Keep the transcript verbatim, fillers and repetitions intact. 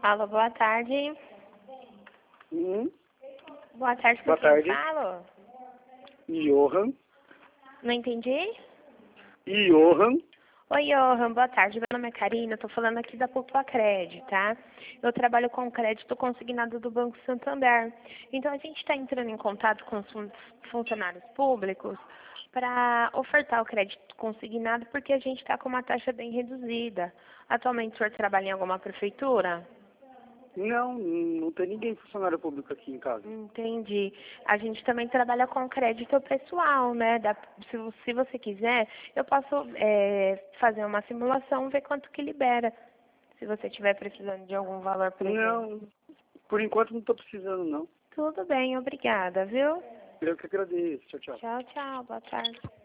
Alô, boa tarde. Hum, Boa tarde, com Boa quem tarde. falo? Johan. Não entendi? Johan. Oi, Johan, boa tarde. Meu nome é Karina, eu tô falando aqui da Poupa-Cred, tá? Eu trabalho com crédito consignado do Banco Santander. Então, a gente está entrando em contato com os fun- funcionários públicos para ofertar o crédito consignado porque a gente está com uma taxa bem reduzida. Atualmente, o senhor trabalha em alguma prefeitura? Não, não tem ninguém funcionário público aqui em casa. Entendi. A gente também trabalha com crédito pessoal, né? Dá- se, vo- se você quiser, eu posso é, fazer uma simulação, ver quanto que libera. Se você estiver precisando de algum valor presente. Não, por enquanto não estou precisando, não. Tudo bem, obrigada, viu? Eu que agradeço. Tchau, tchau. Tchau, tchau. Boa tarde.